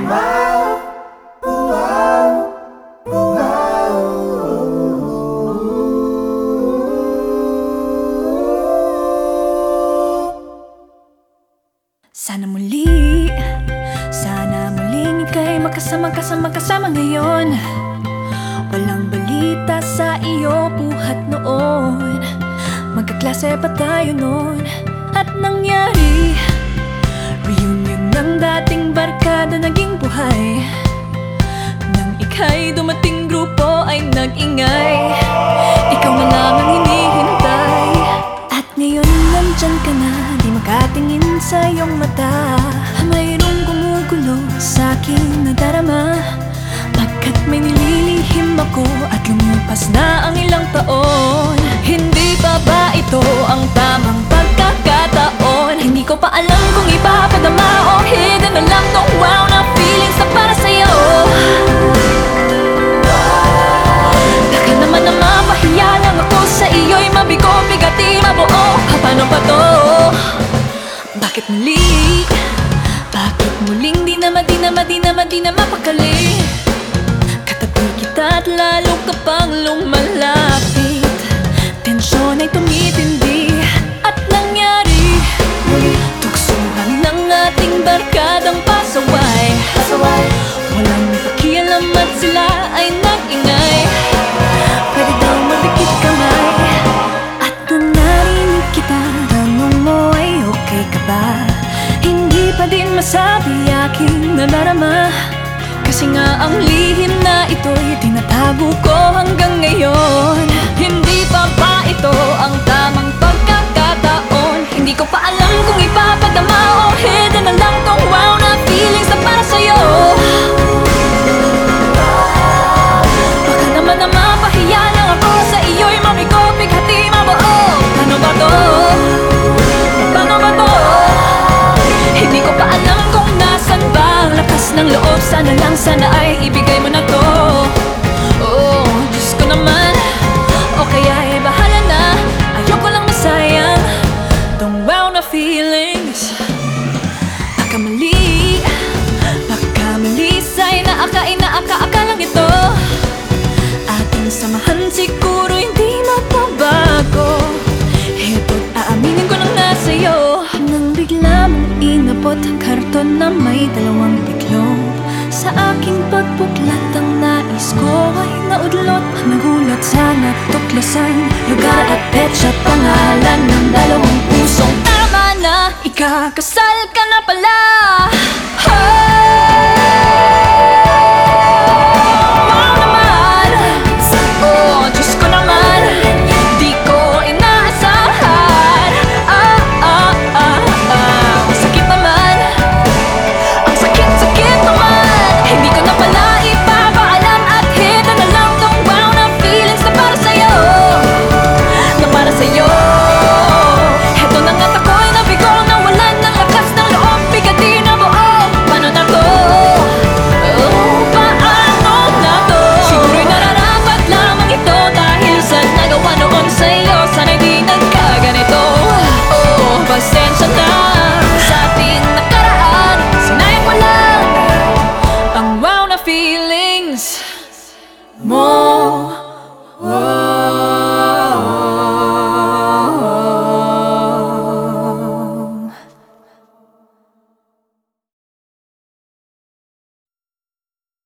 Sana muling ika'y makasama ngayon. Walang balita sa iyo buhat noon. Magkaklase pa tayo noon. At nangyari, reunion ng dating barkada naging buhay. Nang ika'y dumating grupo ay nag-ingay. Ikaw na lang ang hinihintay. At ngayon nandyan ka na, di makatingin sa iyong mata. Mayroong gumugulo sa aking nadarama. Pagkat may nililihim ako at lumipas na ang ilang taon. Hindi pa ba ito ang tamang pagkakataon? Hindi ko pa alam kung ipapadama o hidden na lang tong wow na feelings na para sa'yo. Baka naman na mapahiya lang ako sa iyo'y mabigo, bigati, mabuo. Paano ba to? Bakit muli? Bakit muling di na mapakali? Katabi kita at lalo ka pang lumalapit. Tensyon ay tumitindi at nangyari. Tuksuhan ng ating barkadang pasaway. Walang pakialam at sila ay nag-ingay. Pwede daw magdikit kamay. At nung narinig kita, tanong mo ay okay ka ba? Hindi pa din masabi aking nadarama. Kasi nga ang lihim na ito'y tinatago ko hanggang ngayon. Hindi pa ba ito ang tamang pagkakataon? Hindi ko pa alam kung ipapadama o hidden na lang tong wow na feelings na para sa'yo. Baka naman na mapahiya lang ako sa iyo'y mabigo, bighati, mabuo. Paano ba to? Paano ba to? Hindi ko pa alam kung nasan ba ang lakas ng loob. Sana lang, sana ay ibigay mo na to. Oh, Diyos ko naman. O kaya ay bahala na. Ayoko lang masayang tong wow na feelings. Baka mali sa'y naaka lang ito. Ating samahan siguro hindi mapabago. Heto't aaminin ko lang na sa'yo. Nang bigla mong inabot ang karton na may dalawang tiklop. Sa aking pagbuklat ang nais ko ay naudlot. Nagulat sa natuklasan, lugar at petsa, pangalan ng dalawang pusong tama na. Ikakasal ka na pala.